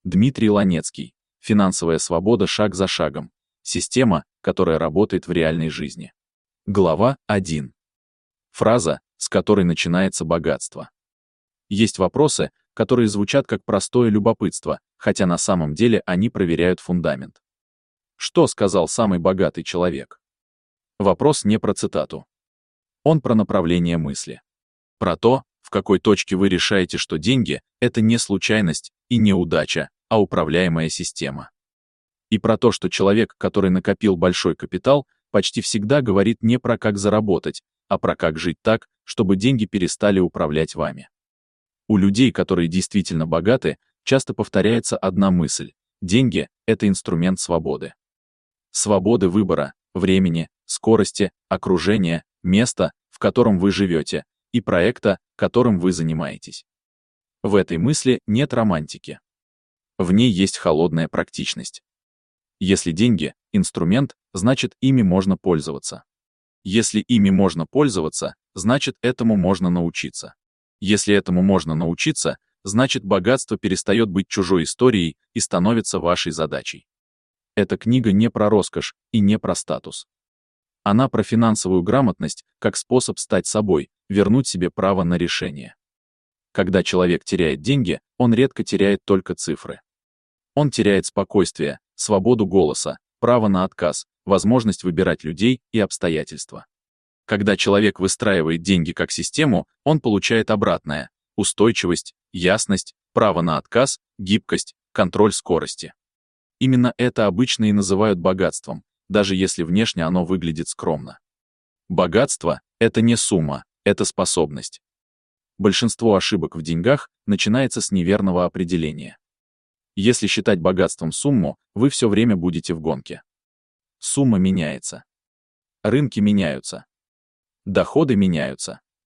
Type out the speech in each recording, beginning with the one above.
Дмитрий Ланецкий. Финансовая свобода шаг за шагом. Система, которая работает в реальной жизни. Глава 1. Фраза, с которой начинается богатство. Есть вопросы, которые звучат как простое любопытство, хотя на самом деле они проверяют фундамент. Что сказал самый богатый человек? Вопрос не про цитату. Он про направление мысли. Про то, в какой точке вы решаете, что деньги — это не случайность и не удача, а управляемая система. И про то, что человек, который накопил большой капитал, почти всегда говорит не про как заработать, а про как жить так, чтобы деньги перестали управлять вами. У людей, которые действительно богаты, часто повторяется одна мысль: деньги — это инструмент свободы. Свободы выбора, времени, скорости, окружения, места, в котором вы живете, и проекта, которым вы занимаетесь. В этой мысли нет романтики. В ней есть холодная практичность. Если деньги — инструмент, значит, ими можно пользоваться. Если ими можно пользоваться, значит, этому можно научиться. Если этому можно научиться, значит, богатство перестает быть чужой историей и становится вашей задачей. Эта книга не про роскошь и не про статус. Она про финансовую грамотность как способ стать собой, вернуть себе право на решение. Когда человек теряет деньги, он редко теряет только цифры. Он теряет спокойствие, свободу голоса, право на отказ, возможность выбирать людей и обстоятельства. Когда человек выстраивает деньги как систему, он получает обратное: устойчивость, ясность, право на отказ, гибкость, контроль скорости. Именно это обычно и называют богатством, даже если внешне оно выглядит скромно. Богатство — это не сумма, это способность. Большинство ошибок в деньгах начинается с неверного определения. Если считать богатством сумму, вы все время будете в гонке. Сумма меняется. Рынки меняются. Доходы меняются.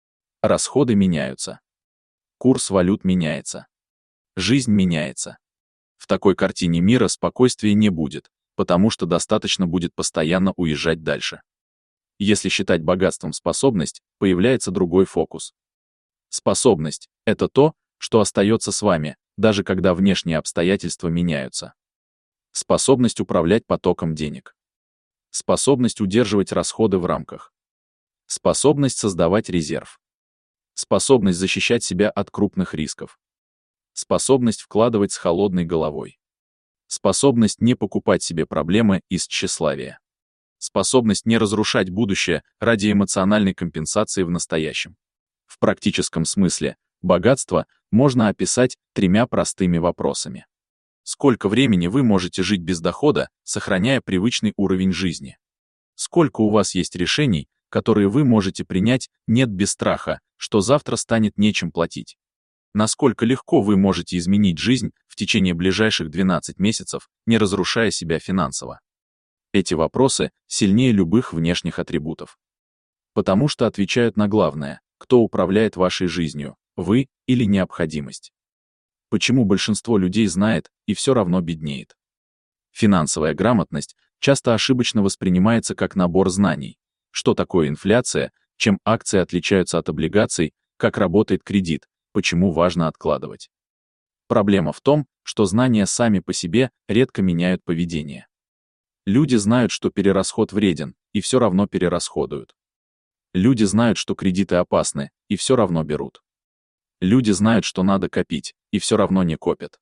Расходы меняются. Курс валют меняется. Жизнь меняется. В такой картине мира спокойствия не будет, потому что достаточно будет постоянно уезжать дальше. Если считать богатством способность, появляется другой фокус. Способность — это то, что остается с вами, даже когда внешние обстоятельства меняются. Способность управлять потоком денег. Способность удерживать расходы в рамках. Способность создавать резерв. Способность защищать себя от крупных рисков. Способность вкладывать с холодной головой. Способность не покупать себе проблемы из тщеславия. Способность не разрушать будущее ради эмоциональной компенсации в настоящем. В практическом смысле богатство можно описать 3 простыми вопросами. Сколько времени вы можете жить без дохода, сохраняя привычный уровень жизни? Сколько у вас есть решений, которые вы можете принять нет без страха, что завтра станет нечем платить? Насколько легко вы можете изменить жизнь в течение ближайших 12 месяцев, не разрушая себя финансово? Эти вопросы сильнее любых внешних атрибутов. Потому что отвечают на главное: кто управляет вашей жизнью, вы или необходимость? Почему большинство людей знает и все равно беднеет? Финансовая грамотность часто ошибочно воспринимается как набор знаний. Что такое инфляция, чем акции отличаются от облигаций, как работает кредит, почему важно откладывать. Проблема в том, что знания сами по себе редко меняют поведение. Люди знают, что перерасход вреден, и все равно перерасходуют. Люди знают, что кредиты опасны, и все равно берут. Люди знают, что надо копить, и все равно не копят.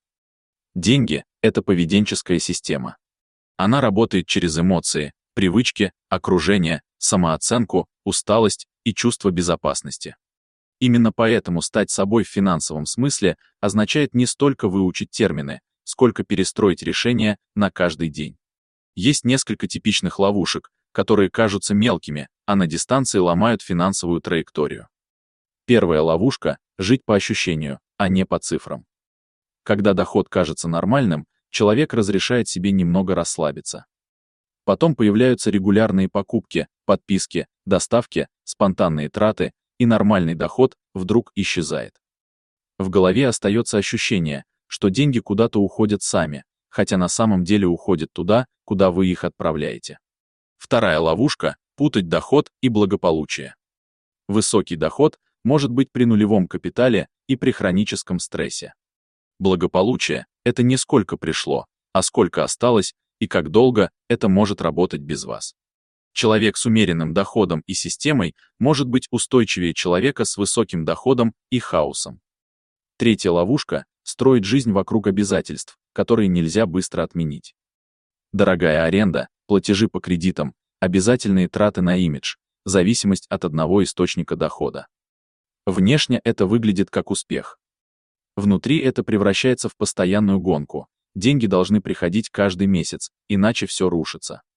Деньги — это поведенческая система. Она работает через эмоции, привычки, окружение, самооценку, усталость и чувство безопасности. Именно поэтому стать собой в финансовом смысле означает не столько выучить термины, сколько перестроить решения на каждый день. Есть несколько типичных ловушек, которые кажутся мелкими, а на дистанции ломают финансовую траекторию. Первая ловушка — жить по ощущению, а не по цифрам. Когда доход кажется нормальным, человек разрешает себе немного расслабиться. Потом появляются регулярные покупки, подписки, доставки, спонтанные траты, и нормальный доход вдруг исчезает. В голове остается ощущение, что деньги куда-то уходят сами, хотя на самом деле уходят туда, куда вы их отправляете. Вторая ловушка — путать доход и благополучие. Высокий доход может быть при нулевом капитале и при хроническом стрессе. Благополучие Это не сколько пришло, а сколько осталось и как долго это может работать без вас. Человек с умеренным доходом и системой может быть устойчивее человека с высоким доходом и хаосом. Третья ловушка – строить жизнь вокруг обязательств, которые нельзя быстро отменить. Дорогая аренда, платежи по кредитам, обязательные траты на имидж, зависимость от одного источника дохода. Внешне это выглядит как успех. Внутри это превращается в постоянную гонку. Деньги должны приходить каждый месяц, иначе все рушится.